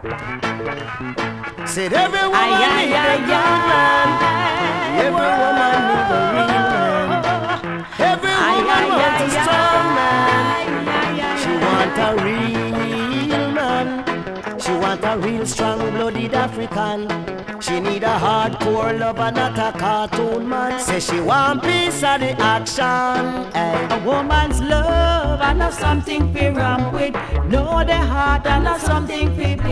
Said every woman need a good man. Every woman need a real man. Every woman wants a strong man. She want a real man. She want a real strong-blooded African. She need a hardcore lover, not a cartoon man. Say she want peace of the action. Ay. A woman's love and not something to ramp with. Know the heart and not something to